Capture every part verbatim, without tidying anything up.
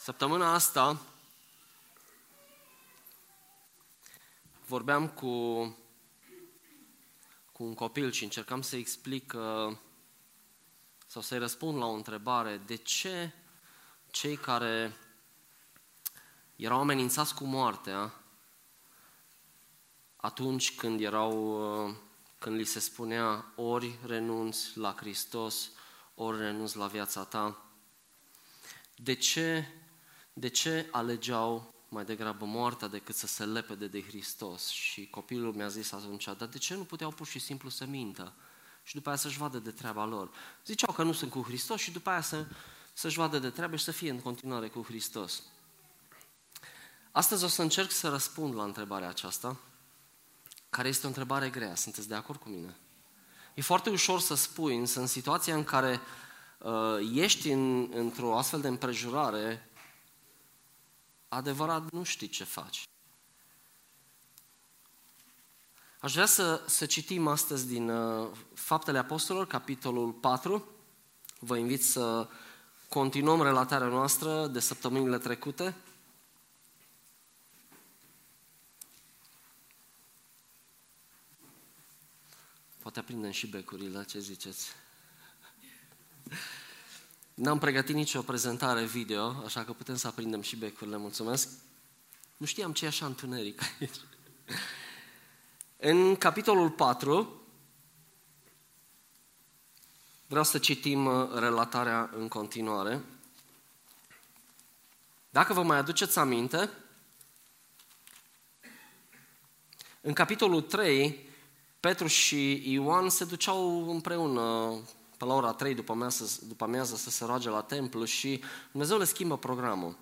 Săptămâna asta vorbeam cu, cu un copil și încercam să explic uh, sau să-i răspund la o întrebare. De ce cei care erau amenințați cu moartea atunci când erau, uh, când li se spunea ori renunți la Hristos, ori renunți la viața ta, de ce, de ce alegeau mai degrabă moartea decât să se lepede de Hristos? Și copilul mi-a zis atunci, dar de ce nu puteau pur și simplu să mintă și după aia să-și vadă de treaba lor? Ziceau că nu sunt cu Hristos și după aia să, să-și vadă de treabă și să fie în continuare cu Hristos. Astăzi o să încerc să răspund la întrebarea aceasta, care este o întrebare grea. Sunteți de acord cu mine? E foarte ușor să spui, însă în situația în care uh, ești în, într-o astfel de împrejurare, adevărat nu știi ce faci. Aș vrea să, să citim astăzi din uh, Faptele Apostolilor, capitolul patru. Vă invit să continuăm relatarea noastră de săptămânile trecute. Poate aprindem și becurile, ce ziceți? N-am pregătit nicio prezentare video, așa că putem să aprindem și becurile, mulțumesc. Nu știam ce e așa întuneric aici. În capitolul patru, vreau să citim relatarea în continuare. Dacă vă mai aduceți aminte, în capitolul trei, Petru și Ioan se duceau împreună pe la ora trei după amiază, după amiază să se roage la templu și Dumnezeu le schimbă programul.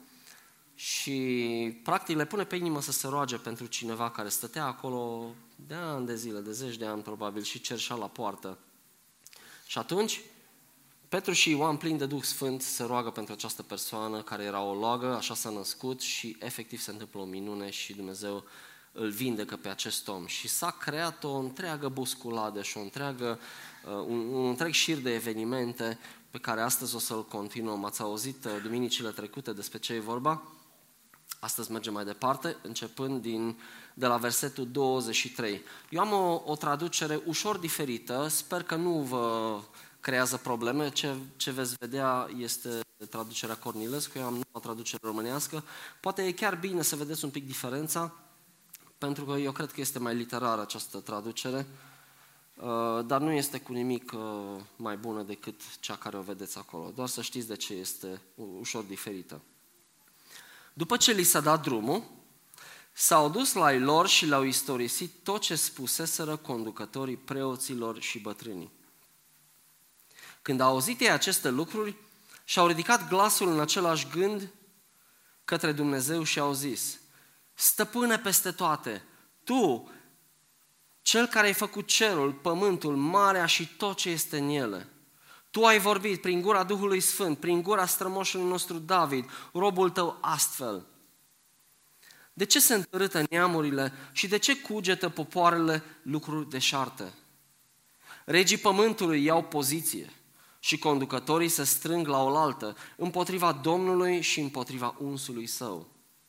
Și practic le pune pe inimă să se roage pentru cineva care stătea acolo de ani de zile, de zeci de ani probabil, și cerșea la poartă. Și atunci Petru și Ioan, plini de Duh Sfânt, se roagă pentru această persoană care era o logă, așa s-a născut și efectiv se întâmplă o minune și Dumnezeu îl vindecă pe acest om. Și s-a creat o întreagă busculadă și o întreagă, un, un întreg șir de evenimente pe care astăzi o să-l continuăm. Ați auzit duminicile trecute despre ce e vorba? Astăzi mergem mai departe, începând din, de la versetul douăzeci și trei. Eu am o, o traducere ușor diferită, sper că nu vă creează probleme. Ce, ce veți vedea este traducerea Cornilescu, eu am o traducere românească. Poate e chiar bine să vedeți un pic diferența, pentru că eu cred că este mai literară această traducere, dar nu este cu nimic mai bună decât cea care o vedeți acolo. Doar să știți de ce este ușor diferită. După ce li s-a dat drumul, s-au dus la ei lor și le-au istorisit tot ce spuseseră conducătorii preoților și bătrânii. Când au auzit ei aceste lucruri, și-au ridicat glasul în același gând către Dumnezeu și au zis: Stăpâne peste toate, Tu, Cel care ai făcut cerul, pământul, marea și tot ce este în ele, Tu ai vorbit prin gura Duhului Sfânt, prin gura strămoșului nostru David, robul Tău, astfel. De ce se întărâtă neamurile și de ce cugetă popoarele lucruri deșarte? Regii pământului iau poziție și conducătorii se strâng la oaltă împotriva Domnului și împotriva unsului Său.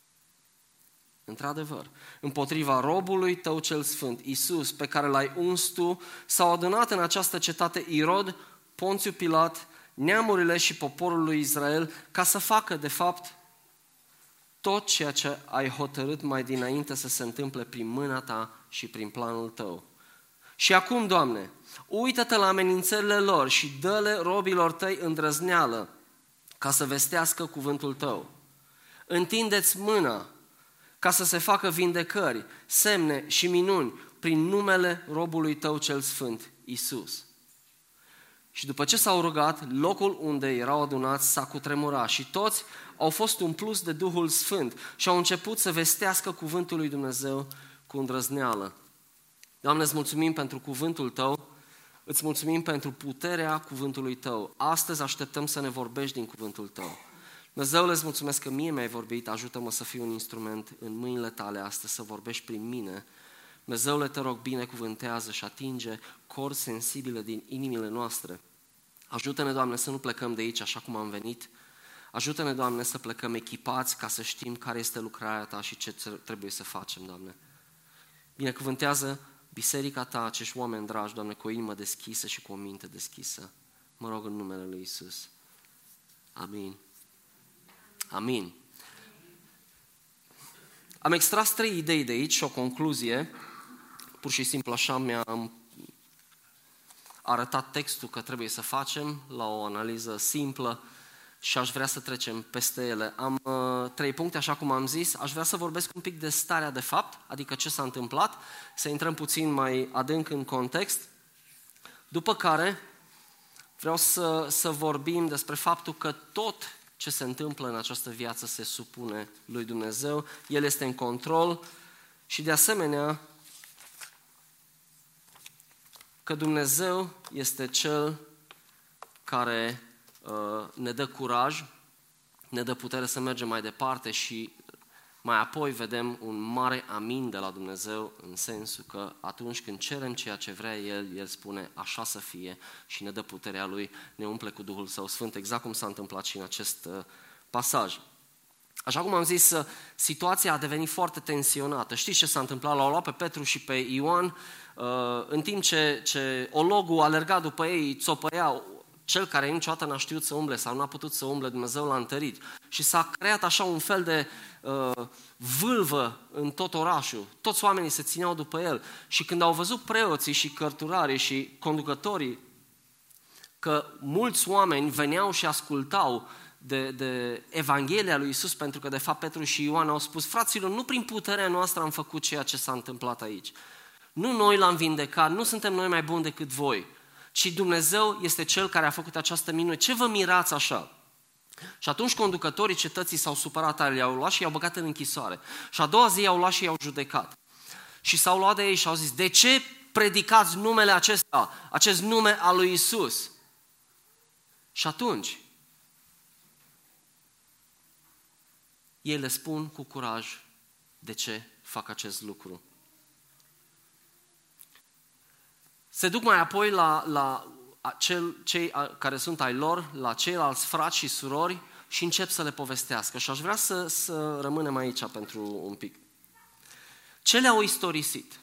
Într-adevăr, împotriva robului Tău cel sfânt, Iisus, pe care L-ai uns Tu, s-au adunat în această cetate Irod, Ponțiu Pilat, neamurile și poporul lui Israel, ca să facă, de fapt, tot ceea ce ai hotărât mai dinainte să se întâmple prin mâna Ta și prin planul Tău. Și acum, Doamne, uită-te la amenințările lor și dă-le robilor Tăi îndrăzneală ca să vestească cuvântul Tău. Întinde-ți mâna ca să se facă vindecări, semne și minuni prin numele robului Tău cel sfânt, Iisus. Și după ce s-au rugat, locul unde erau adunați s-a cutremurat și toți au fost umpluți de Duhul Sfânt și au început să vestească cuvântul lui Dumnezeu cu îndrăzneală. Doamne, îți mulțumim pentru cuvântul Tău, îți mulțumim pentru puterea cuvântului Tău. Astăzi așteptăm să ne vorbești din cuvântul Tău. Dumnezeule, îți mulțumesc că mie mi-ai vorbit, ajută-mă să fiu un instrument în mâinile Tale astăzi, să vorbești prin mine. Dumnezeule, te rog, binecuvântează și atinge cori sensibile din inimile noastre. Ajută-ne, Doamne, să nu plecăm de aici așa cum am venit. Ajută-ne, Doamne, să plecăm echipați ca să știm care este lucrarea Ta și ce trebuie să facem, Doamne. Binecuvântează biserica Ta, acești oameni dragi, Doamne, cu o inimă deschisă și cu o minte deschisă. Mă rog în numele Lui Iisus. Amin. Amin. Am extras trei idei de aici și o concluzie. Pur și simplu așa mi-am arătat textul că trebuie să facem la o analiză simplă și aș vrea să trecem peste ele. Am uh, trei puncte, așa cum am zis. Aș vrea să vorbesc un pic de starea de fapt, adică ce s-a întâmplat, să intrăm puțin mai adânc în context. După care vreau să, să vorbim despre faptul că tot ce se întâmplă în această viață se supune lui Dumnezeu, El este în control și de asemenea că Dumnezeu este Cel care uh, ne dă curaj, ne dă putere să mergem mai departe și mai apoi vedem un mare amin de la Dumnezeu în sensul că atunci când cerem ceea ce vrea El, El spune așa să fie și ne dă puterea Lui, ne umple cu Duhul Său Sfânt, exact cum s-a întâmplat și în acest uh, pasaj. Așa cum am zis, situația a devenit foarte tensionată. Știți ce s-a întâmplat? L-au luat pe Petru și pe Ioan, în timp ce, ce ologul alerga după ei, țopăia, cel care niciodată n-a știut să umble sau n-a putut să umble, Dumnezeu l-a întărit. Și s-a creat așa un fel de uh, vâlvă în tot orașul. Toți oamenii se țineau după el. Și când au văzut preoții și cărturarii și conducătorii că mulți oameni veneau și ascultau De, de Evanghelia lui Iisus, pentru că de fapt Petru și Ioan au spus: fraților, nu prin puterea noastră am făcut ceea ce s-a întâmplat aici. Nu noi l-am vindecat, nu suntem noi mai buni decât voi, ci Dumnezeu este Cel care a făcut această minune. Ce vă mirați așa? Și atunci conducătorii cetății s-au supărat tare, i-au luat și i-au băgat în închisoare. Și a doua zi i-au luat și i-au judecat. Și s-au luat de ei și au zis: de ce predicați numele acesta, acest nume al lui Iisus? Și atunci ei le spun cu curaj de ce fac acest lucru. Se duc mai apoi la, la acel, cei care sunt ai lor, la ceilalți frați și surori și încep să le povestească. Și aș vrea să, să rămânem aici pentru un pic. Ce le-au istorisit?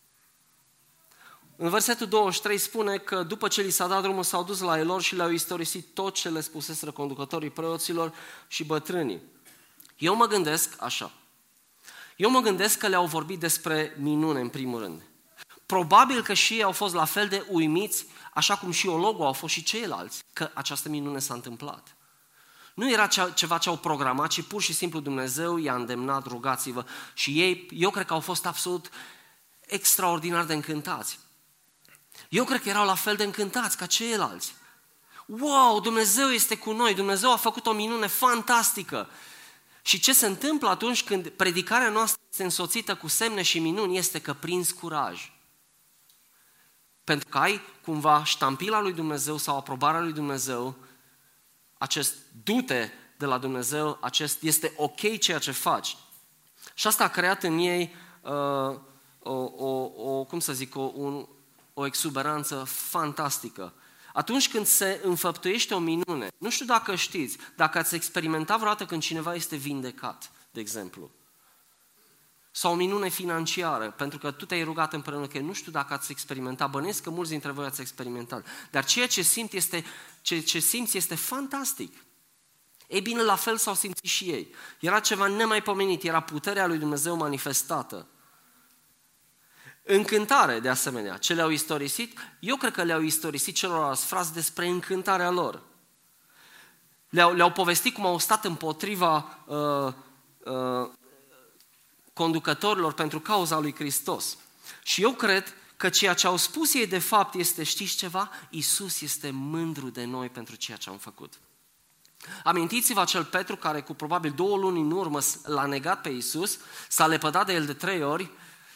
În versetul douăzeci și trei spune că după ce li s-a dat drumul, s-au dus la ei lor și le-au istorisit tot ce le spuseseră conducătorii preoților și bătrânii. Eu mă gândesc așa. Eu mă gândesc că le-au vorbit despre minune în primul rând. Probabil că și ei au fost la fel de uimiți, așa cum și ologul au fost și ceilalți, că această minune s-a întâmplat. Nu era ceva ce au programat, ci pur și simplu Dumnezeu i-a îndemnat: rugați-vă. Și ei, eu cred că au fost absolut extraordinar de încântați. Eu cred că erau la fel de încântați ca ceilalți. Wow, Dumnezeu este cu noi, Dumnezeu a făcut o minune fantastică. Și ce se întâmplă atunci când predicarea noastră este însoțită cu semne și minuni este că prinzi curaj. Pentru că ai cumva ștampila lui Dumnezeu sau aprobarea lui Dumnezeu, acest du-te de la Dumnezeu, acest este ok ceea ce faci. Și asta a creat în ei uh, o, o, o, cum să zic, o, un, o exuberanță fantastică. Atunci când se înfăptuiește o minune, nu știu dacă știți, dacă ați experimentat vreodată când cineva este vindecat, de exemplu, sau o minune financiară, pentru că tu te-ai rugat împreună că nu știu dacă ați experimentat, bănesc că mulți dintre voi ați experimentat, dar ceea ce simți este, ce, ce simți este fantastic. Ei bine, la fel s-au simțit și ei. Era ceva nemaipomenit, era puterea lui Dumnezeu manifestată. Încântare, de asemenea, ce le-au istorisit? Eu cred că le-au istorisit celorlalți frați despre încântarea lor. Le-au, le-au povestit cum au stat împotriva uh, uh, conducătorilor pentru cauza lui Hristos. Și eu cred că ceea ce au spus ei de fapt este, știți ceva? Iisus este mândru de noi pentru ceea ce am făcut. Amintiți-vă acel Petru care cu probabil două luni în urmă l-a negat pe Iisus, s-a lepădat de el de trei ori.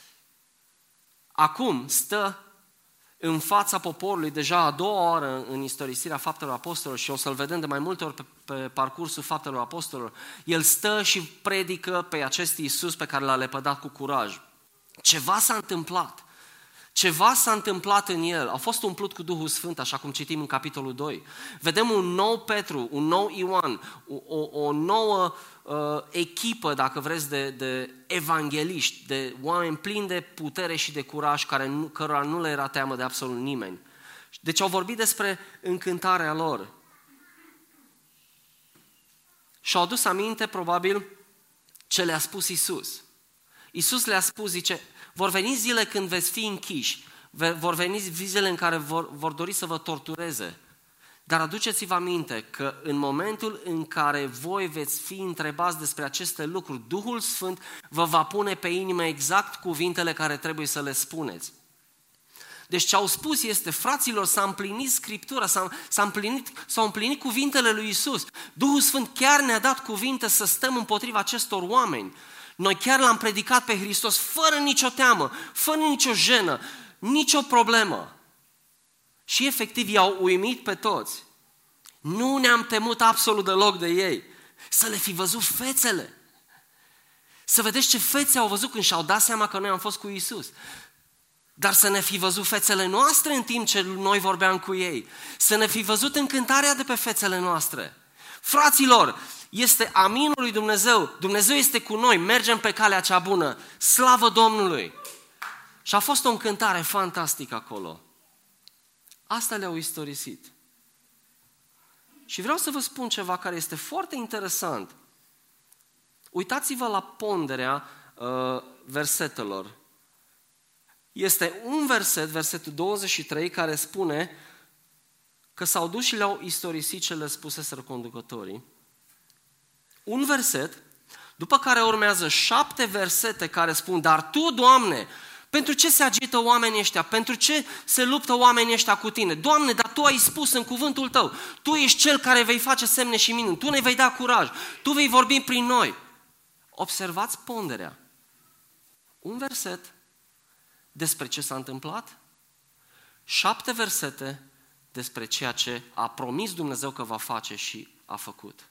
Acum stă în fața poporului deja a doua oară în istorisirea Faptelor Apostolilor și o să-l vedem de mai multe ori pe, pe parcursul Faptelor Apostolilor. El stă și predică pe acest Iisus pe care l-a lepădat cu curaj. Ceva s-a întâmplat. Ceva s-a întâmplat în el, a fost umplut cu Duhul Sfânt, așa cum citim în capitolul doi. Vedem un nou Petru, un nou Ioan, o, o, o nouă uh, echipă, dacă vreți, de, de evangeliști, de oameni plini de putere și de curaj, care nu, cărora nu le era teamă de absolut nimeni. Deci au vorbit despre încântarea lor. Și-au adus aminte, probabil, ce le-a spus Iisus. Iisus le-a spus, zice, vor veni zile când veți fi închiși, vor veni zile în care vor, vor dori să vă tortureze. Dar aduceți-vă aminte că în momentul în care voi veți fi întrebați despre aceste lucruri, Duhul Sfânt vă va pune pe inimă exact cuvintele care trebuie să le spuneți. Deci ce au spus este, fraților, s-a împlinit Scriptura, s-a, s-a împlinit, s-au împlinit cuvintele lui Iisus. Duhul Sfânt chiar ne-a dat cuvinte să stăm împotriva acestor oameni. Noi chiar l-am predicat pe Hristos fără nicio teamă, fără nicio jenă, nicio problemă. Și efectiv i-au uimit pe toți. Nu ne-am temut absolut deloc de ei. Să le fi văzut fețele. Să vedeți ce fețe au văzut când și-au dat seama că noi am fost cu Iisus. Dar să ne fi văzut fețele noastre în timp ce noi vorbeam cu ei. Să ne fi văzut încântarea de pe fețele noastre. Fraților, este aminul lui Dumnezeu. Dumnezeu este cu noi. Mergem pe calea cea bună. Slavă Domnului! Și a fost o încântare fantastică acolo. Asta le-au istorisit. Și vreau să vă spun ceva care este foarte interesant. Uitați-vă la ponderea uh, versetelor. Este un verset, versetul douăzeci și trei, care spune că s-au dus și le-au istorisit ce le spuseseră conducătorii. Un verset, după care urmează șapte versete care spun, dar Tu, Doamne, pentru ce se agită oamenii ăștia? Pentru ce se luptă oamenii ăștia cu Tine? Doamne, dar Tu ai spus în cuvântul Tău, Tu ești Cel care vei face semne și minuni, Tu ne vei da curaj, Tu vei vorbi prin noi. Observați ponderea. Un verset despre ce s-a întâmplat, șapte versete despre ceea ce a promis Dumnezeu că va face și a făcut.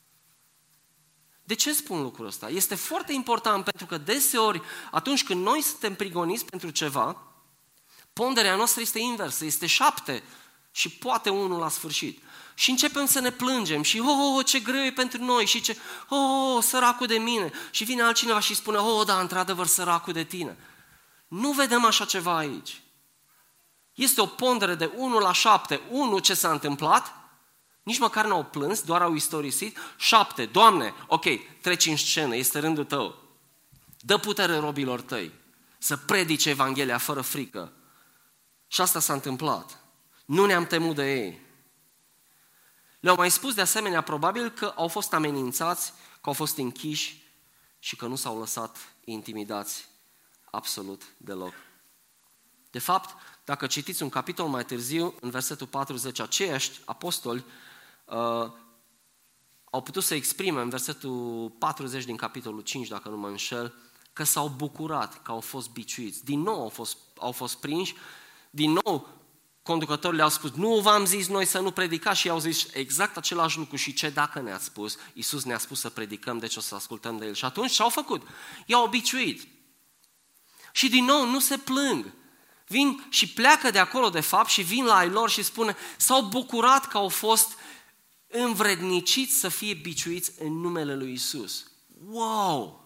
De ce spun lucrul ăsta? Este foarte important pentru că deseori, atunci când noi suntem prigoniți pentru ceva, ponderea noastră este inversă, este șapte și poate unul la sfârșit. Și începem să ne plângem și, oh, oh, ce greu e pentru noi și ce, oh, oh, săracul de mine. Și vine altcineva și spune, oh, da, într-adevăr, săracul de tine. Nu vedem așa ceva aici. Este o pondere de unu la șapte. unu, ce s-a întâmplat? Nici măcar n-au plâns, doar au istorisit. șapte, Doamne, ok, treci în scenă, este rândul Tău. Dă putere robilor Tăi să predice Evanghelia fără frică. Și asta s-a întâmplat. Nu ne-am temut de ei. Le-au mai spus de asemenea, probabil că au fost amenințați, că au fost închiși și că nu s-au lăsat intimidați absolut deloc. De fapt, dacă citiți un capitol mai târziu, în versetul patruzeci, aceiași apostoli uh, au putut să exprime în versetul patruzeci din capitolul cinci, dacă nu mă înșel, că s-au bucurat, că au fost biciuiți. Din nou au fost, au fost prinși, din nou conducătorii le-au spus, nu v-am zis noi să nu predicați, și i-au zis exact același lucru. Și ce dacă ne-ați spus? Iisus ne-a spus să predicăm, deci o să ascultăm de El. Și atunci ce-au făcut? I-au obiciuit. Și din nou nu se plâng. Vin și pleacă de acolo de fapt și vin la ai lor și spune, s-au bucurat că au fost învredniciți să fie biciuiți în numele lui Iisus. Wow!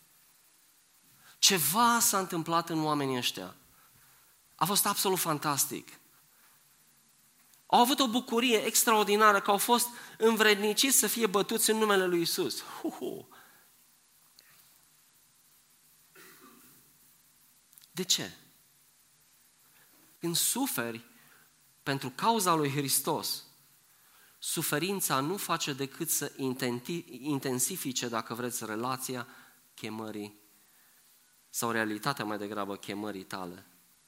Ceva s-a întâmplat în oamenii ăștia. A fost absolut fantastic. Au avut o bucurie extraordinară că au fost învredniciți să fie bătuți în numele lui Iisus. Uhu. De ce? Când suferi pentru cauza lui Hristos, suferința nu face decât să intensifice, dacă vreți, relația chemării sau realitatea mai degrabă chemării tale.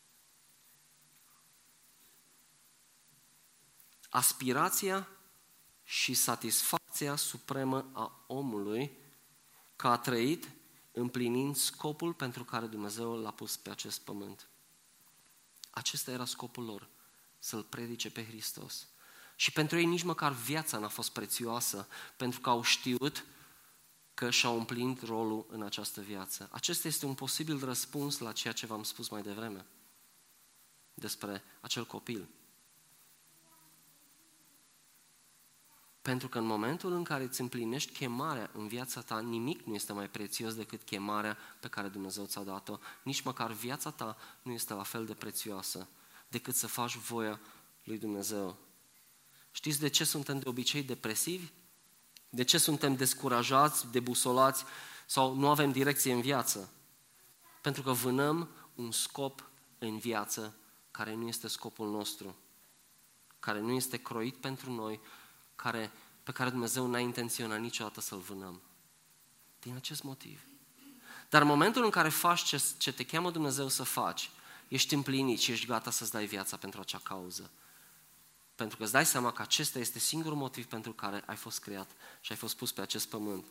Aspirația și satisfacția supremă a omului că a trăit împlinind scopul pentru care Dumnezeu l-a pus pe acest pământ. Acesta era scopul lor, să-L predice pe Hristos. Și pentru ei nici măcar viața n-a fost prețioasă, pentru că au știut că și-au împlinit rolul în această viață. Acesta este un posibil răspuns la ceea ce v-am spus mai devreme. despre acel copil. Pentru că în momentul în care îți împlinești chemarea în viața ta, nimic nu este mai prețios decât chemarea pe care Dumnezeu ți-a dat-o. Nici măcar viața ta nu este la fel de prețioasă decât să faci voia lui Dumnezeu. Știți de ce suntem de obicei depresivi? De ce suntem descurajați, debusolați sau nu avem direcție în viață? Pentru că vânăm un scop în viață care nu este scopul nostru, care nu este croit pentru noi, care, pe care Dumnezeu n-a intenționat niciodată să-l vânăm. Din acest motiv. Dar în momentul în care faci ce, ce te cheamă Dumnezeu să faci, ești împlinit și ești gata să-ți dai viața pentru acea cauză. Pentru că îți dai seama că acesta este singurul motiv pentru care ai fost creat și ai fost pus pe acest pământ.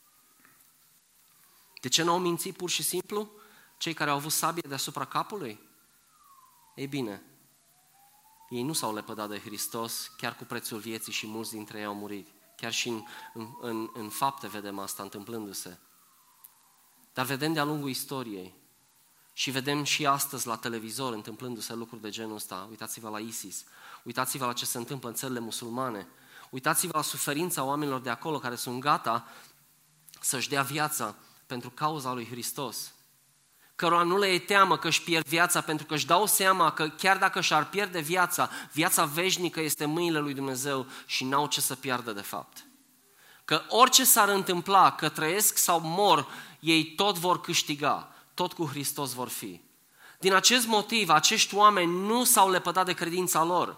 De ce n-au mințit pur și simplu cei care au avut sabie deasupra capului? Ei bine, ei nu s-au lepădat de Hristos, chiar cu prețul vieții și mulți dintre ei au murit. Chiar și în, în, în, în fapte vedem asta întâmplându-se. Dar vedem de-a lungul istoriei și vedem și astăzi la televizor întâmplându-se lucruri de genul ăsta. Uitați-vă la ISIS, uitați-vă la ce se întâmplă în țările musulmane, uitați-vă la suferința oamenilor de acolo care sunt gata să-și dea viața pentru cauza lui Hristos, cărora nu le e teamă că își pierd viața, pentru că își dau seama că chiar dacă și-ar pierde viața, viața veșnică este în mâinile lui Dumnezeu și n-au ce să piardă de fapt. Că orice s-ar întâmpla, că trăiesc sau mor, ei tot vor câștiga, tot cu Hristos vor fi. Din acest motiv, acești oameni nu s-au lepădat de credința lor.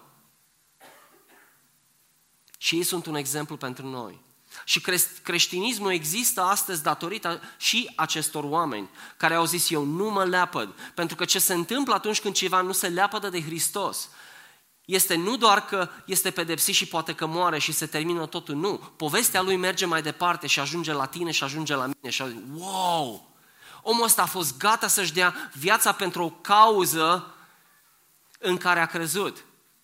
Și ei sunt un exemplu pentru noi. Și creștinismul există astăzi datorită și acestor oameni care au zis eu nu mă leapăd. Pentru că ce se întâmplă atunci când ceva nu se leapădă de Hristos este nu doar că este pedepsit și poate că moare și se termină totul, nu. Povestea lui merge mai departe și ajunge la tine și ajunge la mine și ajunge, wow! Omul ăsta a fost gata să-și dea viața pentru o cauză în care a crezut.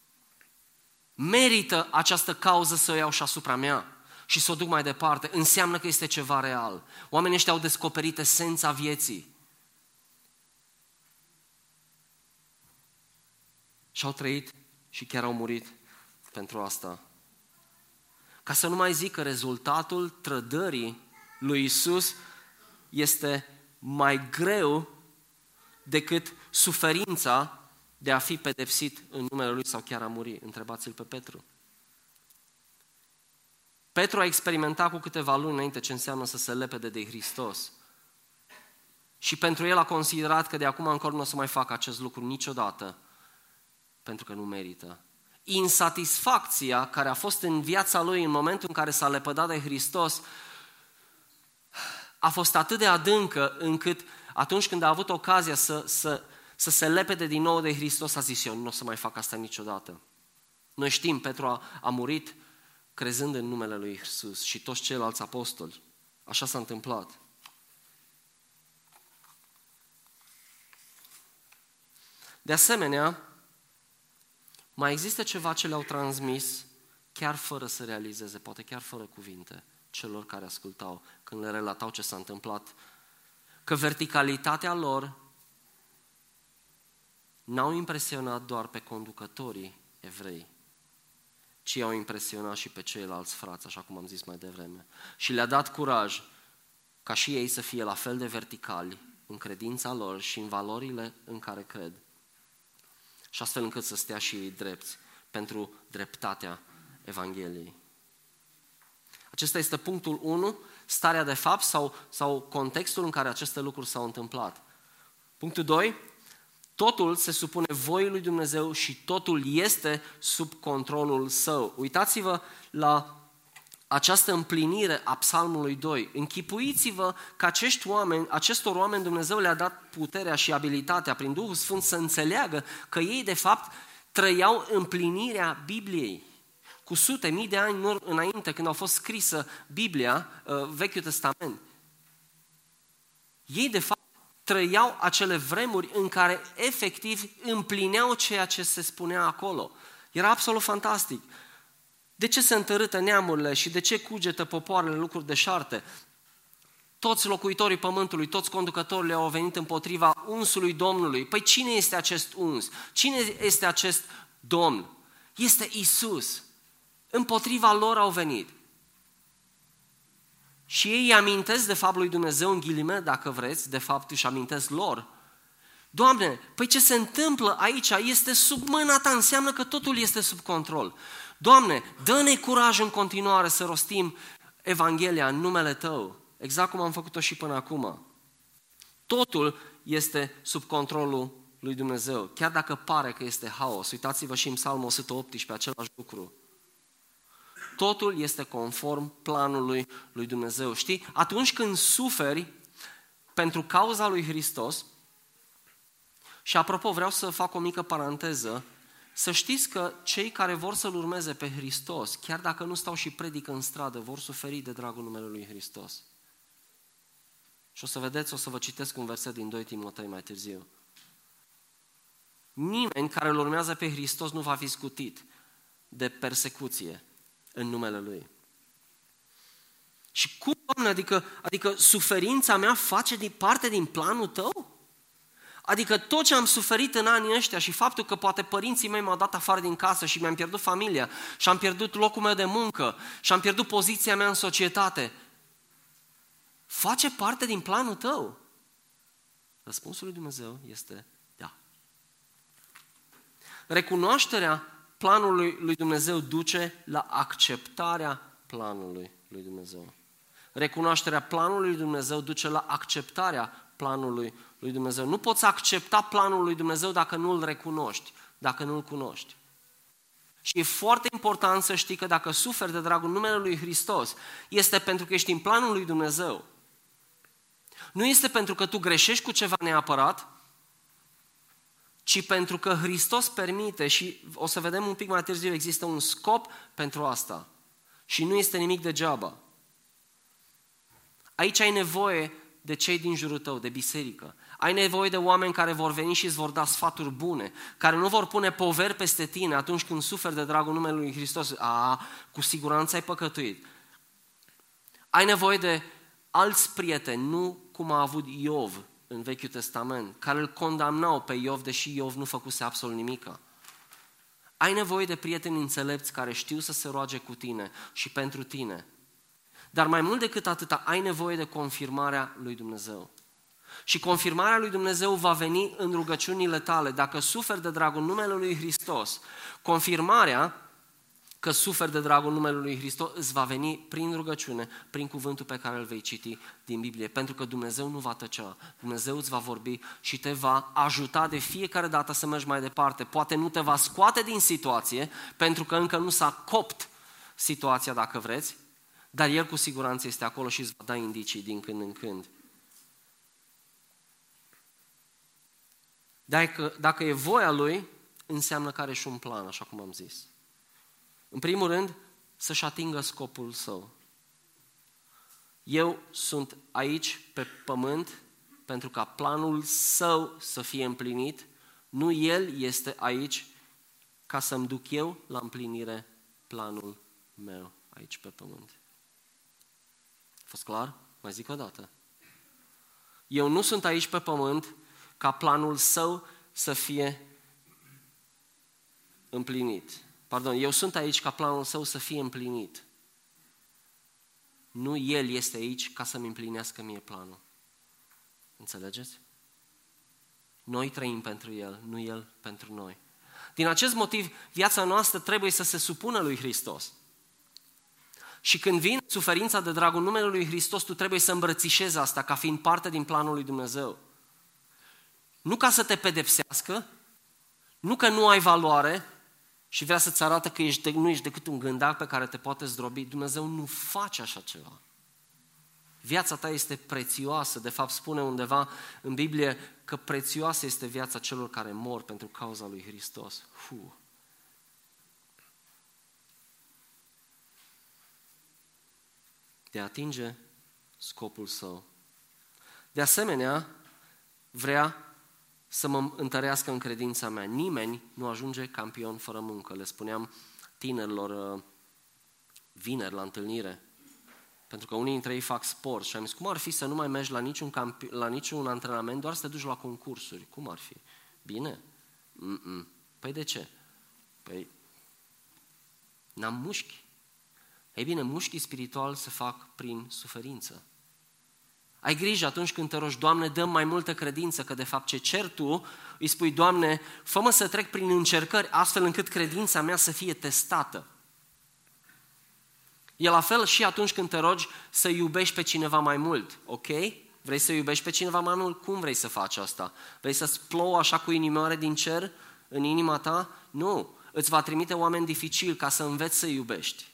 Merită această cauză să o iau și asupra mea și să o duc mai departe. Înseamnă că este ceva real. Oamenii ăștia au descoperit esența vieții. Și au trăit și chiar au murit pentru asta. Ca să nu mai zic că rezultatul trădării lui Iisus este mai greu decât suferința de a fi pedepsit în numele Lui sau chiar a muri. Întrebați-l pe Petru. Petru a experimentat cu câteva luni înainte ce înseamnă să se lepede de Hristos. Și pentru el a considerat că de acum încolo nu o să mai facă acest lucru niciodată, pentru că nu merită. Insatisfacția care a fost în viața lui în momentul în care s-a lepădat de Hristos a fost atât de adâncă încât atunci când a avut ocazia să, să, să se lepede din nou de Hristos, a zis eu nu o să mai fac asta niciodată. Noi știm, Petru a, a murit crezând în numele lui Iisus și toți ceilalți apostoli. Așa s-a întâmplat. De asemenea, mai există ceva ce le-au transmis chiar fără să realizeze, poate chiar fără cuvinte, celor care ascultau când le relatau ce s-a întâmplat. Că verticalitatea lor n-au impresionat doar pe conducătorii evrei, ci au impresionat și pe ceilalți frați, așa cum am zis mai devreme. Și le-a dat curaj ca și ei să fie la fel de verticali în credința lor și în valorile în care cred. Și astfel încât să stea și ei drepți pentru dreptatea Evangheliei. Acesta este punctul unu, starea de fapt sau, sau contextul în care aceste lucruri s-au întâmplat. Punctul doi, totul se supune voii lui Dumnezeu și totul este sub controlul său. Uitați-vă la această împlinire a Psalmului doi. Închipuiți-vă că acești oameni, acestor oameni Dumnezeu le-a dat puterea și abilitatea prin Duhul Sfânt să înțeleagă că ei de fapt trăiau împlinirea Bibliei. Cu sute mii de ani înainte, când a fost scrisă Biblia, Vechiul Testament, ei de fapt trăiau acele vremuri în care efectiv împlineau ceea ce se spunea acolo. Era absolut fantastic. De ce se întărâtă neamurile și de ce cugetă popoarele lucruri deșarte? Toți locuitorii pământului, toți conducătorii au venit împotriva unsului Domnului. Păi cine este acest uns? Cine este acest Domn? Este Isus. Împotriva lor au venit. Și ei îi amintesc de fapt lui Dumnezeu, în ghilimele, dacă vreți, de fapt își amintesc lor. Doamne, păi ce se întâmplă aici este sub mâna Ta, înseamnă că totul este sub control. Doamne, dă-ne curaj în continuare să rostim Evanghelia în numele Tău, exact cum am făcut-o și până acum. Totul este sub controlul lui Dumnezeu, chiar dacă pare că este haos. Uitați-vă și în Psalmul o sută optsprezece, același lucru. Totul este conform planului lui Dumnezeu. Știi, atunci când suferi pentru cauza lui Hristos, și apropo, vreau să fac o mică paranteză, să știți că cei care vor să-L urmeze pe Hristos, chiar dacă nu stau și predică în stradă, vor suferi de dragul numelui lui Hristos. Și o să vedeți, o să vă citesc un verset din doi Timotei mai târziu. Nimeni care îl urmează pe Hristos nu va fi scutit de persecuție în numele Lui. Și cum, Doamne, adică, adică suferința mea face din parte din planul Tău? Adică tot ce am suferit în anii ăștia și faptul că poate părinții mei m-au dat afară din casă și mi-am pierdut familia și am pierdut locul meu de muncă și am pierdut poziția mea în societate, face parte din planul Tău? Răspunsul lui Dumnezeu este da. Recunoașterea planului lui Dumnezeu duce la acceptarea planului lui Dumnezeu. Recunoașterea planului lui Dumnezeu duce la acceptarea planului lui Dumnezeu. Nu poți accepta planul lui Dumnezeu dacă nu îl recunoști, dacă nu îl cunoști. Și e foarte important să știi că dacă suferi de dragul numelui lui Hristos, este pentru că ești în planul lui Dumnezeu. Nu este pentru că tu greșești cu ceva neapărat, ci pentru că Hristos permite și o să vedem un pic mai târziu, există un scop pentru asta. Și nu este nimic degeaba. Aici ai nevoie de cei din jurul tău, de biserică. Ai nevoie de oameni care vor veni și îți vor da sfaturi bune, care nu vor pune poveri peste tine atunci când suferi de dragul numelui lui Hristos. A, cu siguranță ai păcătuit. Ai nevoie de alți prieteni, nu cum a avut Iov în Vechiul Testament, care îl condamnau pe Iov, deși Iov nu făcuse absolut nimica. Ai nevoie de prieteni înțelepți care știu să se roage cu tine și pentru tine. Dar mai mult decât atâta, ai nevoie de confirmarea lui Dumnezeu. Și confirmarea lui Dumnezeu va veni în rugăciunile tale. Dacă suferi de dragul numelui lui Hristos, confirmarea că suferi de dragul numelui lui Hristos îți va veni prin rugăciune, prin cuvântul pe care îl vei citi din Biblie. Pentru că Dumnezeu nu va tăcea, Dumnezeu îți va vorbi și te va ajuta de fiecare dată să mergi mai departe. Poate nu te va scoate din situație, pentru că încă nu s-a copt situația, dacă vreți, dar El cu siguranță este acolo și îți va da indicii din când în când. Dacă, dacă e voia Lui, înseamnă că are și un plan, așa cum am zis. În primul rând, să-și atingă scopul Său. Eu sunt aici pe pământ pentru ca planul Său să fie împlinit, nu El este aici ca să-mi duc eu la împlinire planul meu aici pe pământ. A fost clar? Mai zic o dată. Eu nu sunt aici pe pământ ca planul Său să fie împlinit. Pardon, eu sunt aici ca planul Său să fie împlinit. Nu El este aici ca să-mi împlinească mie planul. Înțelegeți? Noi trăim pentru El, nu El pentru noi. Din acest motiv, viața noastră trebuie să se supună lui Hristos. Și când vine suferința de dragul numelui lui Hristos, tu trebuie să îmbrățișezi asta ca fiind parte din planul lui Dumnezeu. Nu ca să te pedepsească, nu că nu ai valoare și vrea să-ți arată că ești de, nu ești decât un gândac pe care te poate zdrobi. Dumnezeu nu face așa ceva. Viața ta este prețioasă. De fapt, spune undeva în Biblie că prețioasă este viața celor care mor pentru cauza lui Hristos. Fu. De a atinge scopul Său. De asemenea, vrea să mă întărească în credința mea. Nimeni nu ajunge campion fără muncă. Le spuneam tinerilor vineri la întâlnire. Pentru că unii dintre ei fac sport și am zis, cum ar fi să nu mai mergi la niciun, campi- la niciun antrenament, doar să te duci la concursuri? Cum ar fi? Bine? Mm-mm. Păi de ce? Păi n-am mușchi. Ei bine, mușchii spirituali se fac prin suferință. Ai grijă atunci când te rogi, Doamne, dă mai multă credință, că de fapt ce cer Tu, îi spui, Doamne, fă-mă să trec prin încercări, astfel încât credința mea să fie testată. E la fel și atunci când te rogi să iubești pe cineva mai mult, ok? Vrei să iubești pe cineva mai mult? Cum vrei să faci asta? Vrei să-ți plouă așa cu inimioare din cer în inima ta? Nu. Îți va trimite oameni dificili ca să înveți să iubești.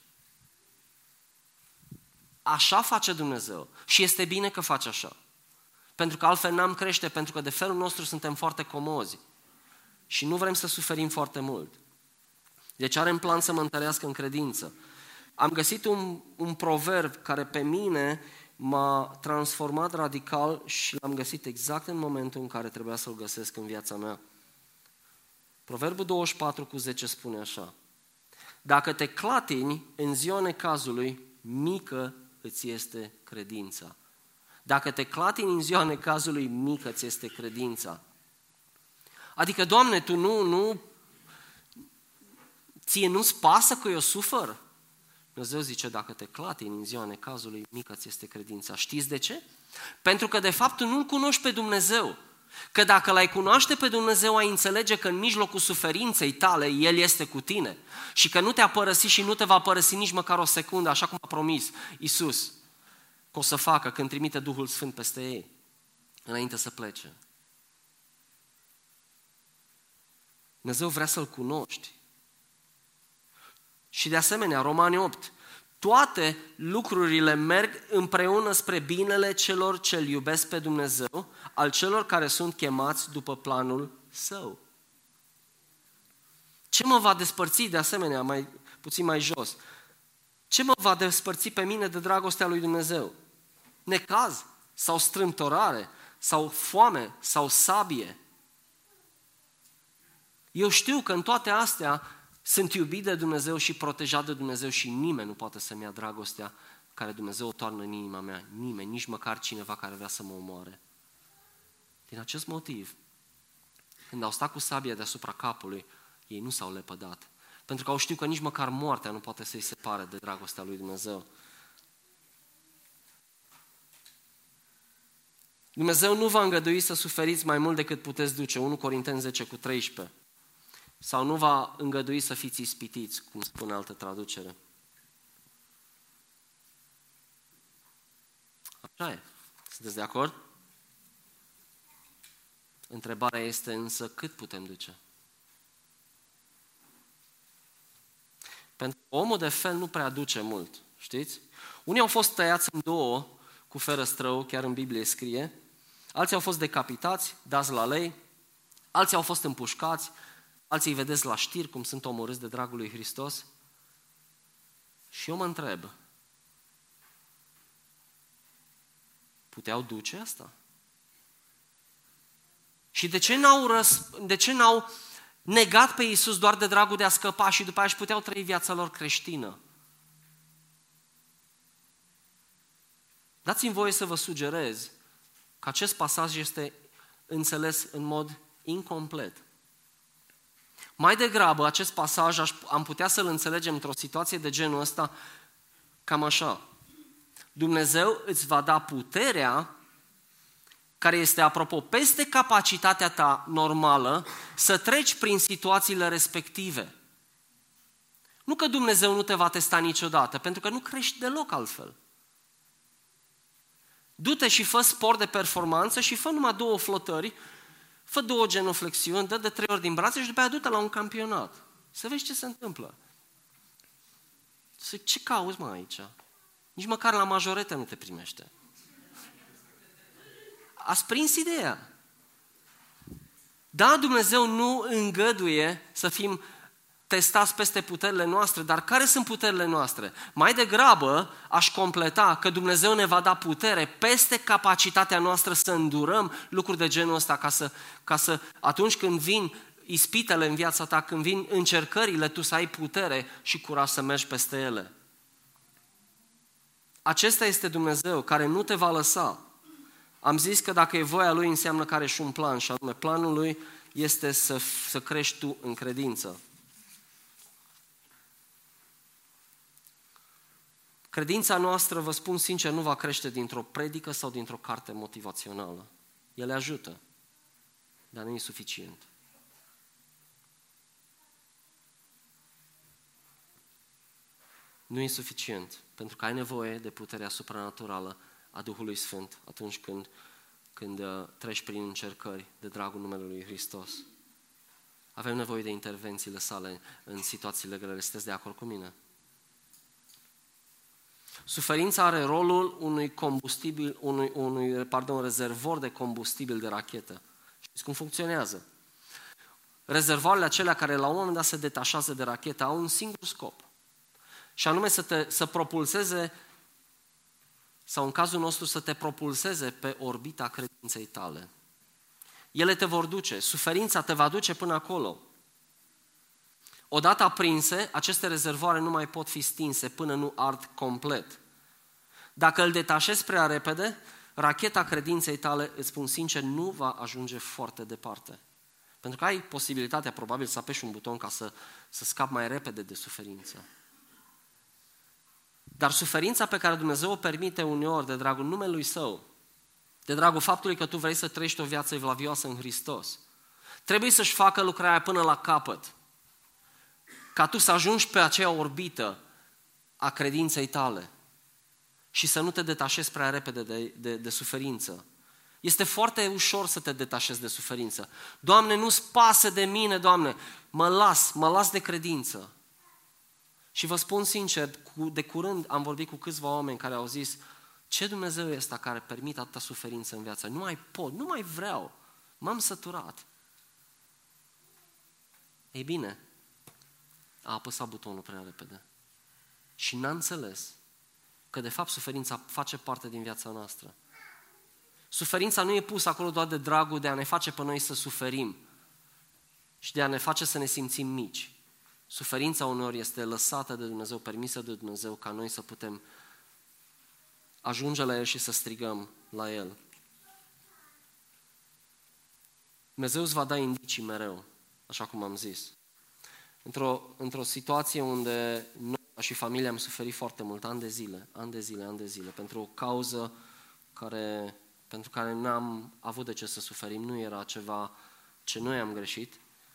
Așa face Dumnezeu. Și este bine că face așa. Pentru că altfel n-am crește, pentru că de felul nostru suntem foarte comozi. Și nu vrem să suferim foarte mult. Deci are în plan să mă întărească în credință. Am găsit un, un proverb care pe mine m-a transformat radical și l-am găsit exact în momentul în care trebuia să-l găsesc în viața mea. Proverbul douăzeci și patru cu zece spune așa: dacă te clatini în ziua necazului, mică îți este credința. Dacă te clatini în ziua necazului, mică îți este credința. Adică, Doamne, Tu nu, nu, ție nu-ți pasă că eu sufăr? Dumnezeu zice, dacă te clatini în ziua necazului, mică ți este credința. Știți de ce? Pentru că de fapt tu nu-L cunoști pe Dumnezeu. Că dacă L-ai cunoaște pe Dumnezeu, ai înțelege că în mijlocul suferinței tale, El este cu tine. Și că nu te-a părăsit și nu te va părăsi nici măcar o secundă, așa cum a promis Iisus că o să facă când trimite Duhul Sfânt peste ei, înainte să plece. Dumnezeu vrea să-L cunoști. Și de asemenea, Romani opt, toate lucrurile merg împreună spre binele celor ce-L iubesc pe Dumnezeu, al celor care sunt chemați după planul Său. Ce mă va despărți, de asemenea, mai, puțin mai jos, ce mă va despărți pe mine de dragostea lui Dumnezeu? Necaz sau strâmtorare sau foame sau sabie? Eu știu că în toate astea sunt iubit de Dumnezeu și protejat de Dumnezeu și nimeni nu poate să-mi ia dragostea care Dumnezeu o toarnă în inima mea. Nimeni, nici măcar cineva care vrea să mă omoare. Din acest motiv, când au stat cu sabia deasupra capului, ei nu s-au lepădat. Pentru că au știut că nici măcar moartea nu poate să-i separe de dragostea lui Dumnezeu. Dumnezeu nu va îngădui să suferiți mai mult decât puteți duce. unu Corinteni zece cu treisprezece. Sau nu va îngădui să fiți ispitiți, cum spune altă traducere. Așa e. Sunteți de acord? Întrebarea este însă cât putem duce? Pentru că omul de fel nu prea duce mult, știți? Unii au fost tăiați în două cu ferăstrău, chiar în Biblie scrie, alții au fost decapitați, dați la lei, alții au fost împușcați, alții îi vedeți la știri cum sunt omorâți de dragul lui Hristos. Și eu mă întreb, puteau duce asta? Și de ce n-au, răs... de ce n-au negat pe Iisus doar de dragul de a scăpa și după aia își puteau trăi viața lor creștină? Dați-mi voie să vă sugerez că acest pasaj este înțeles în mod incomplet. Mai degrabă, acest pasaj am putea să-l înțelegem într-o situație de genul ăsta cam așa. Dumnezeu îți va da puterea care este, apropo, peste capacitatea ta normală să treci prin situațiile respective. Nu că Dumnezeu nu te va testa niciodată, pentru că nu crești deloc altfel. Du-te și fă sport de performanță și fă numai două flotări, fă două genuflexiuni, dă de trei ori din brațe și după aia du-te la un campionat. Să vezi ce se întâmplă. Ce cauți, mă, aici? Nici măcar la majorete nu te primește. Ați prins ideea. Da, Dumnezeu nu îngăduie să fim testați peste puterile noastre, dar care sunt puterile noastre? Mai degrabă aș completa că Dumnezeu ne va da putere peste capacitatea noastră să îndurăm lucruri de genul ăsta, ca să, ca să atunci când vin ispitele în viața ta, când vin încercările, tu să ai putere și curaj să mergi peste ele. Acesta este Dumnezeu care nu te va lăsa. Am zis că dacă e voia Lui înseamnă că are și un plan și anume planul Lui este să, să crești tu în credință. Credința noastră, vă spun sincer, nu va crește dintr-o predică sau dintr-o carte motivațională. Ele ajută, dar nu e suficient. Nu e suficient, pentru că ai nevoie de puterea supranaturală a Duhului Sfânt atunci când, când uh, treci prin încercări de dragul numelui lui Hristos. Avem nevoie de intervențiile sale în situațiile grele. Sunteți de acord cu mine? Suferința are rolul unui combustibil, unui, unui pardon, rezervor de combustibil de rachetă. Știți cum funcționează? Rezervoarele acelea care la un moment dat se detașează de rachetă au un singur scop. Și anume să te să propulseze, sau în cazul nostru să te propulseze pe orbita credinței tale. Ele te vor duce, suferința te va duce până acolo. Odată aprinse, aceste rezervoare nu mai pot fi stinse până nu ard complet. Dacă îl detașezi prea repede, racheta credinței tale, îți spun sincer, nu va ajunge foarte departe. Pentru că ai posibilitatea probabil să apeși un buton ca să, să scapi mai repede de suferință. Dar suferința pe care Dumnezeu o permite uneori de dragul numelui Său, de dragul faptului că tu vrei să trăiești o viață evlavioasă în Hristos, trebuie să-și facă lucrarea până la capăt, ca tu să ajungi pe aceea orbită a credinței tale și să nu te detașezi prea repede de, de, de suferință. Este foarte ușor să te detașezi de suferință. Doamne, nu-ți pasă de mine, Doamne, mă las, mă las de credință. Și vă spun sincer, de curând am vorbit cu câțiva oameni care au zis: ce Dumnezeu e ăsta care permite atâta suferință în viață? Nu mai pot, nu mai vreau, m-am săturat. Ei bine, a apăsat butonul prea repede și n-a înțeles că de fapt suferința face parte din viața noastră. Suferința nu e pusă acolo doar de dragul de a ne face pe noi să suferim și de a ne face să ne simțim mici. Suferința uneori este lăsată de Dumnezeu, permisă de Dumnezeu ca noi să putem ajunge la El și să strigăm la El. Dumnezeu îți va da indicii mereu, așa cum am zis. Într-o, într-o situație unde noi și familia am suferit foarte mult, ani de zile, ani de zile, ani de zile, pentru o cauză care, pentru care n-am avut de ce să suferim, nu era ceva ce noi am greșit.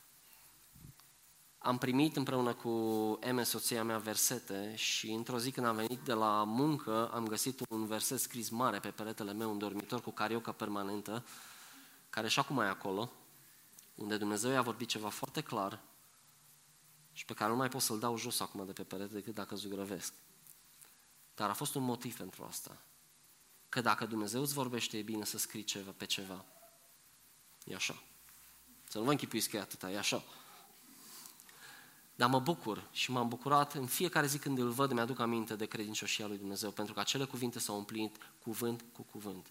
Am primit împreună cu Eme, soția mea, versete și într-o zi când am venit de la muncă am găsit un verset scris mare pe peretele meu, un dormitor cu carioca permanentă, care și acum e acolo, unde Dumnezeu i-a vorbit ceva foarte clar și pe care nu mai pot să-l dau jos acum de pe perete decât dacă zugrăvesc. Dar a fost un motiv pentru asta. Că dacă Dumnezeu îți vorbește, e bine să scrii ceva pe ceva. E așa. Să nu vă închipuiți că e atâta, e așa. Dar mă bucur și m-am bucurat în fiecare zi când îl văd, mi-aduc aminte de credincioșia lui Dumnezeu, pentru că acele cuvinte s-au împlinit cuvânt cu cuvânt.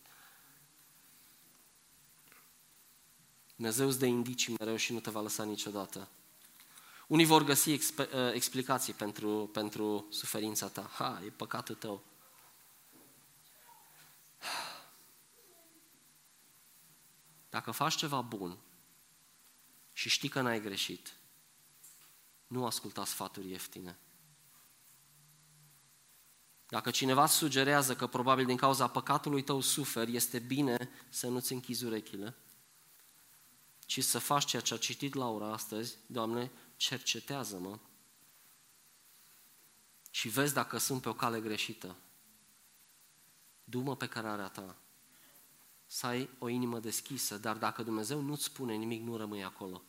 Dumnezeu îți dă indicii mereu și nu te va lăsa niciodată. Unii vor găsi exp- explicații pentru, pentru suferința ta. Ha, e păcatul tău. Dacă faci ceva bun și știi că n-ai greșit, nu asculta sfaturi ieftine. Dacă cineva îți sugerează că probabil din cauza păcatului tău suferi, este bine să nu-ți închizi urechile, ci să faci ceea ce a citit Laura astăzi: Doamne, cercetează-mă și vezi dacă sunt pe o cale greșită. Du-mă pe cărarea ta. Să ai o inimă deschisă, dar dacă Dumnezeu nu-ți spune nimic, nu rămâi acolo.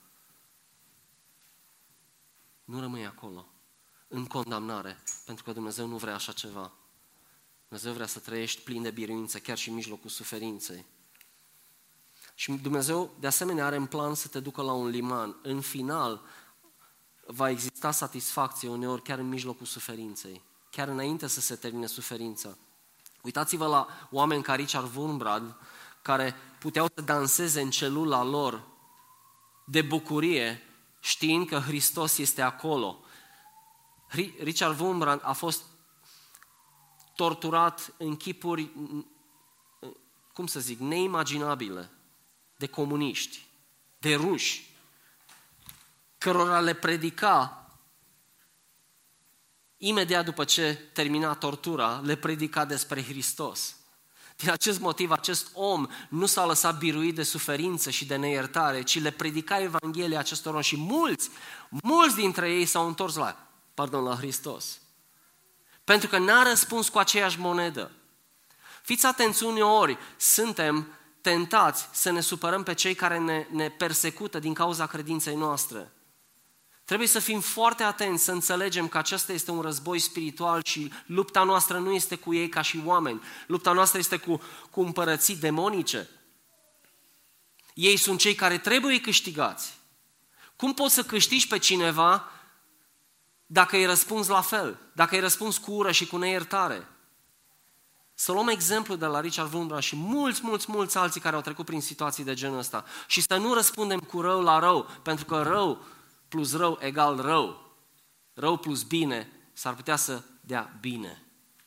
Nu rămâi acolo, în condamnare, pentru că Dumnezeu nu vrea așa ceva. Dumnezeu vrea să trăiești plin de biruință, chiar și în mijlocul suferinței. Și Dumnezeu, de asemenea, are în plan să te ducă la un liman. În final, va exista satisfacție uneori chiar în mijlocul suferinței, chiar înainte să se termine suferința. Uitați-vă la oameni ca Richard Wurmbrand, care puteau să danseze în celula lor de bucurie, știind că Hristos este acolo. Richard Wurmbrand a fost torturat în chipuri, cum să zic, neimaginabile, de comuniști, de ruși, cărora le predica, imediat după ce termina tortura, le predica despre Hristos. Din acest motiv, acest om nu s-a lăsat biruit de suferință și de neiertare, ci le predica Evanghelia acestor oameni și mulți, mulți dintre ei s-au întors la, pardon, la Hristos. Pentru că n-a răspuns cu aceeași monedă. Fiți atenți, uneori suntem tentați să ne supărăm pe cei care ne, ne persecută din cauza credinței noastre. Trebuie să fim foarte atenți, să înțelegem că acesta este un război spiritual și lupta noastră nu este cu ei ca și oameni. Lupta noastră este cu, cu împărății demonice. Ei sunt cei care trebuie câștigați. Cum poți să câștigi pe cineva dacă îi răspunzi la fel? Dacă îi răspunzi cu ură și cu neiertare? Să luăm exemplu de la Richard Wurmbrand și mulți, mulți, mulți alții care au trecut prin situații de genul ăsta. Și să nu răspundem cu rău la rău, pentru că rău plus rău egal rău. Rău plus bine s-ar putea să dea bine.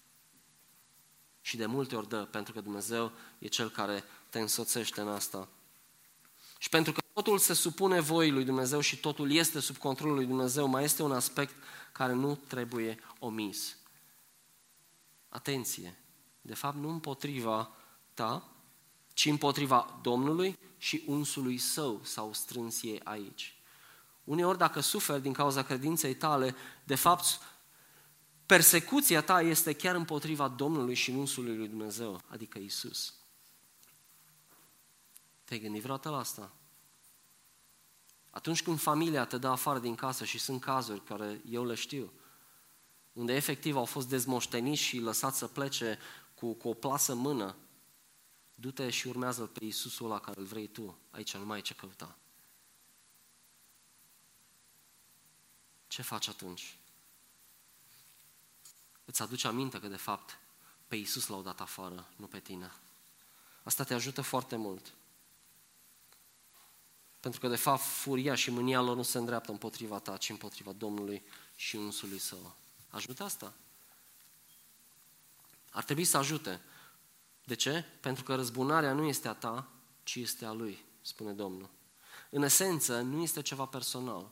Și de multe ori dă, pentru că Dumnezeu e Cel care te însoțește în asta. Și pentru că totul se supune voii lui Dumnezeu și totul este sub controlul lui Dumnezeu, mai este un aspect care nu trebuie omis. Atenție! De fapt, nu împotriva ta, ci împotriva Domnului și unsului Său s-au strâns ei aici. Uneori, dacă suferi din cauza credinței tale, de fapt, persecuția ta este chiar împotriva Domnului și unsului lui Dumnezeu, adică Iisus. Te-ai gândit vreodată la asta? Atunci când familia te dă afară din casă, și sunt cazuri care eu le știu, unde efectiv au fost dezmoșteniți și lăsați să plece cu, cu o plasă în mână, du-te și urmează-L pe Iisusul ăla care îl vrei tu. Aici nu mai ai ce căuta. Ce faci atunci? Îți aduce aminte că de fapt pe Iisus l-au dat afară, nu pe tine. Asta te ajută foarte mult. Pentru că de fapt furia și mânia lor nu se îndreaptă împotriva ta, ci împotriva Domnului și unsului Său. Ajută asta? Ar trebui să ajute. De ce? Pentru că răzbunarea nu este a ta, ci este a Lui, spune Domnul. În esență, nu este ceva personal.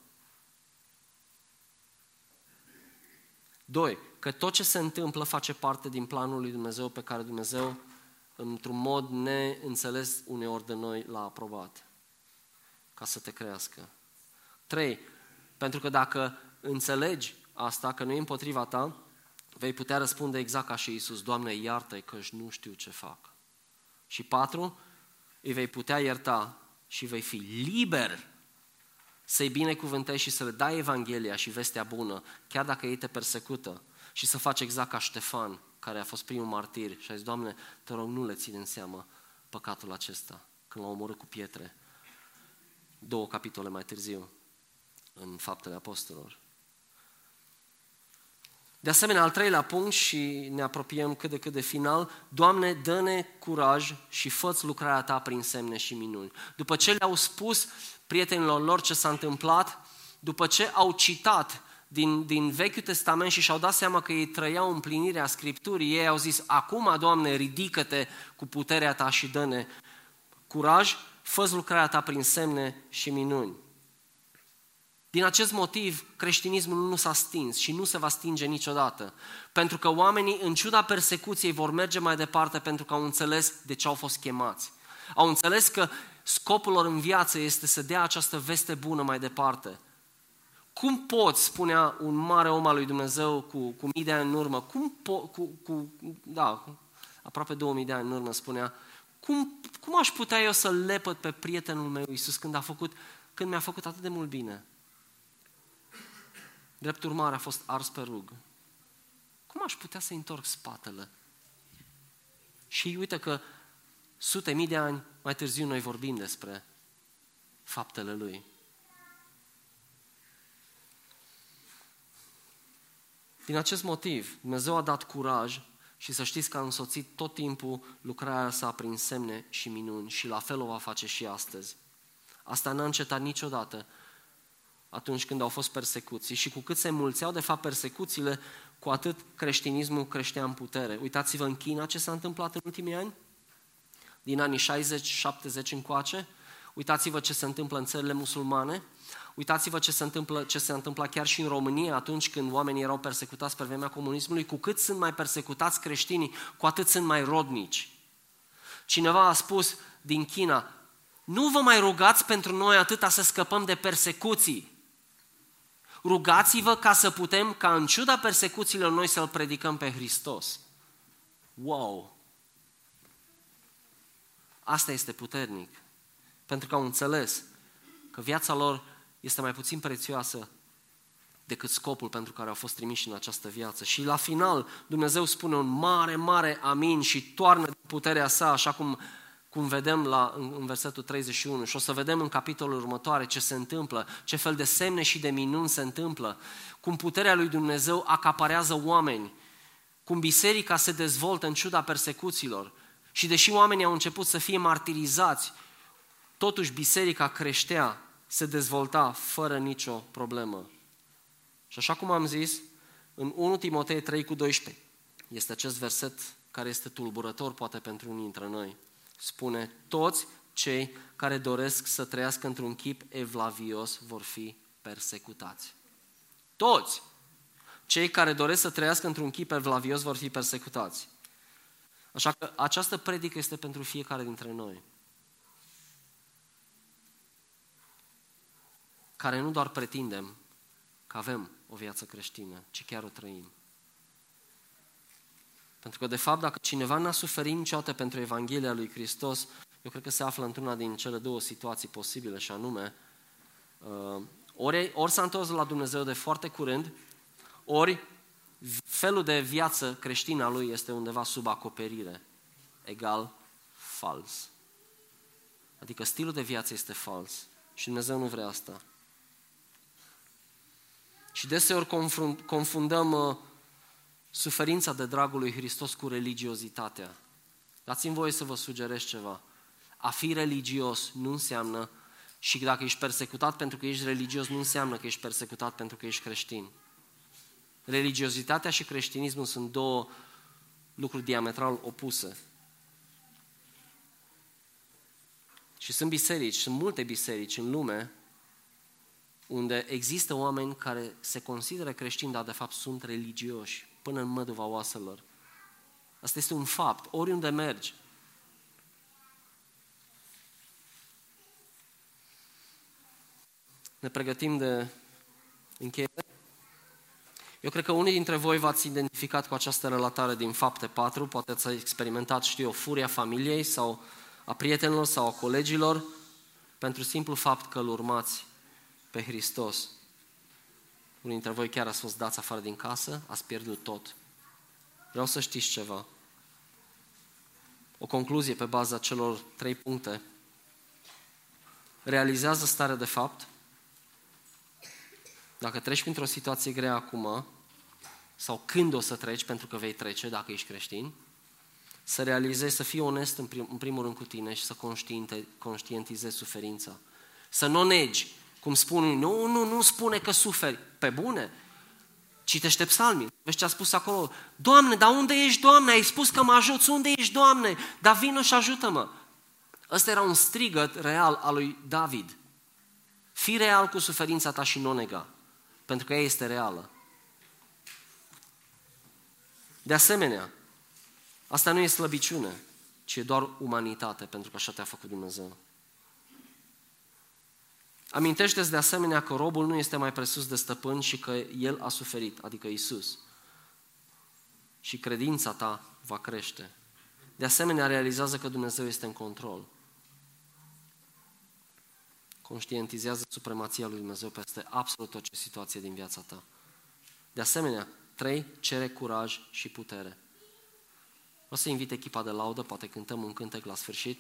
Doi, că tot ce se întâmplă face parte din planul lui Dumnezeu pe care Dumnezeu, într-un mod neînțeles uneori de noi, l-a aprobat ca să te crească. Trei, pentru că dacă înțelegi asta, că nu e împotriva ta, vei putea răspunde exact ca și Iisus: Doamne, iartă-i că nu știu ce fac. Și patru, îi vei putea ierta și vei fi liber să-i binecuvântezi și să le dai Evanghelia și vestea bună, chiar dacă ei te persecută, și să faci exact ca Ștefan, care a fost primul martir și a zis: Doamne, te rog, nu le ține în seamă păcatul acesta, când l-a omorât cu pietre. Două capitole mai târziu, în Faptele Apostolilor. De asemenea, al treilea punct, și ne apropiem cât de cât de final: Doamne, dă-ne curaj și fă-ți lucrarea Ta prin semne și minuni. După ce le-au spus prietenilor lor ce s-a întâmplat, după ce au citat din, din Vechiul Testament și și-au dat seama că ei trăiau împlinirea Scripturii, ei au zis: acum, Doamne, ridică-te cu puterea Ta și dă-ne curaj, fă-ți lucrarea Ta prin semne și minuni. Din acest motiv, creștinismul nu s-a stins și nu se va stinge niciodată. Pentru că oamenii, în ciuda persecuției, vor merge mai departe pentru că au înțeles de ce au fost chemați. Au înțeles că scopul lor în viață este să dea această veste bună mai departe. Cum poți, spunea un mare om al lui Dumnezeu cu, cu mii de ani în urmă, cum po- cu, cu, da, aproape două mii de ani în urmă, spunea: cum, cum aș putea eu să-l lepăd pe prietenul meu Iisus când, a făcut, când mi-a făcut atât de mult bine? Drept urmare a fost ars pe rug. Cum aș putea să-i întorc spatele? Și uite că sute mii de ani mai târziu noi vorbim despre faptele Lui. Din acest motiv, Dumnezeu a dat curaj și să știți că a însoțit tot timpul lucrarea sa prin semne și minuni și la fel o va face și astăzi. Asta n-a încetat niciodată atunci când au fost persecuții și cu cât se mulțeau de fapt persecuțiile, cu atât creștinismul creștea în putere. Uitați-vă în China ce s-a întâmplat în ultimii ani, din anii șaizeci șaptezeci încoace. Uitați-vă ce se întâmplă în țările musulmane. Uitați-vă ce se întâmplă, ce se întâmplă chiar și în România atunci când oamenii erau persecutați pe vremea comunismului. Cu cât sunt mai persecutați creștinii, cu atât sunt mai rodnici. Cineva a spus din China, nu vă mai rugați pentru noi atâta să scăpăm de persecuții. Rugați-vă ca să putem, ca în ciuda persecuțiilor, noi să-L predicăm pe Hristos. Wow! Asta este puternic. Pentru că au înțeles că viața lor este mai puțin prețioasă decât scopul pentru care au fost trimiși în această viață. Și la final Dumnezeu spune un mare, mare amin și toarnă puterea sa, așa cum, cum vedem la, în, în versetul treizeci și unu. Și o să vedem în capitolul următoare ce se întâmplă, ce fel de semne și de minuni se întâmplă, cum puterea lui Dumnezeu acaparează oameni, cum biserica se dezvoltă în ciuda persecuțiilor. Și deși oamenii au început să fie martirizați, totuși biserica creștea, se dezvolta fără nicio problemă. Și așa cum am zis, în unu Timotei trei cu doisprezece este acest verset care este tulburător poate pentru unii dintre noi. Spune, toți cei care doresc să trăiască într-un chip evlavios vor fi persecutați. Toți cei care doresc să trăiască într-un chip evlavios vor fi persecutați. Așa că această predică este pentru fiecare dintre noi, care nu doar pretindem că avem o viață creștină, ci chiar o trăim. Pentru că, de fapt, dacă cineva n-a suferit niciodată pentru Evanghelia lui Hristos, eu cred că se află într-una din cele două situații posibile, și anume, ori, ori s-a întors la Dumnezeu de foarte curând, ori felul de viață creștină a lui este undeva sub acoperire, egal fals. Adică stilul de viață este fals și Dumnezeu nu vrea asta. Și deseori confundăm uh, suferința de dragul lui Hristos cu religiozitatea. Dați-mi voie să vă sugerez ceva. A fi religios nu înseamnă, și dacă ești persecutat pentru că ești religios, nu înseamnă că ești persecutat pentru că ești creștin. Religiozitatea și creștinismul sunt două lucruri diametral opuse. Și sunt biserici, sunt multe biserici în lume unde există oameni care se consideră creștini, dar de fapt sunt religioși, până în măduva oaselor. Asta este un fapt, oriunde mergi. Ne pregătim de încheiere. Eu cred că unii dintre voi v-ați identificat cu această relatare din Fapte patru, poate ați experimentat, știu eu, furia familiei sau a prietenilor sau a colegilor, pentru simplu fapt că îl urmați pe Hristos. Unii dintre voi chiar ați fost dați afară din casă, ați pierdut tot. Vreau să știți ceva. O concluzie pe baza celor trei puncte. Realizează starea de fapt. Dacă treci printr-o situație grea acum, sau când o să treci, pentru că vei trece dacă ești creștin, să realizezi, să fii onest în, prim, în primul rând cu tine și să conștientizezi suferința. Să nu o negi. Cum spun unii, nu, nu, nu spune că suferi. Pe bune. Citește psalmii. Vezi ce a spus acolo? Doamne, dar unde ești, Doamne? Ai spus că mă ajuți. Unde ești, Doamne? Dar vină și ajută-mă. Ăsta era un strigăt real al lui David. Fii real cu suferința ta și nu o nega. Pentru că ea este reală. De asemenea, asta nu e slăbiciune, ci e doar umanitate, pentru că așa te-a făcut Dumnezeu. Amintește-ți de asemenea că robul nu este mai presus de stăpân și că el a suferit, adică Iisus. Și credința ta va crește. De asemenea, realizează că Dumnezeu este în control. Conștientizează supremația lui Dumnezeu peste absolut orice situație din viața ta. De asemenea, trei, cere curaj și putere. O să invit echipa de laudă, poate cântăm un cântec la sfârșit.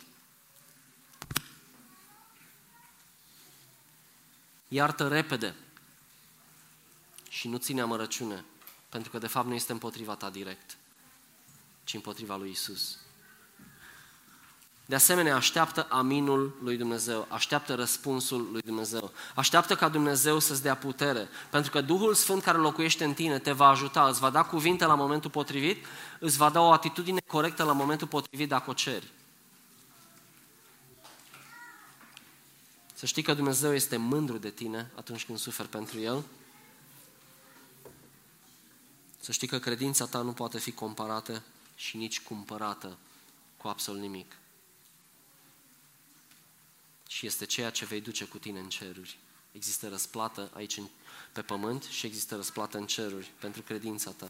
Iartă repede și nu ține amărăciune, pentru că de fapt nu este împotriva ta direct, ci împotriva lui Iisus. De asemenea, așteaptă aminul lui Dumnezeu, așteaptă răspunsul lui Dumnezeu, așteaptă ca Dumnezeu să-ți dea putere, pentru că Duhul Sfânt care locuiește în tine te va ajuta, îți va da cuvinte la momentul potrivit, îți va da o atitudine corectă la momentul potrivit dacă o ceri. Să știi că Dumnezeu este mândru de tine atunci când suferi pentru El. Să știi că credința ta nu poate fi comparată și nici cumpărată cu absolut nimic. Și este ceea ce vei duce cu tine în ceruri. Există răsplată aici pe pământ și există răsplată în ceruri pentru credința ta.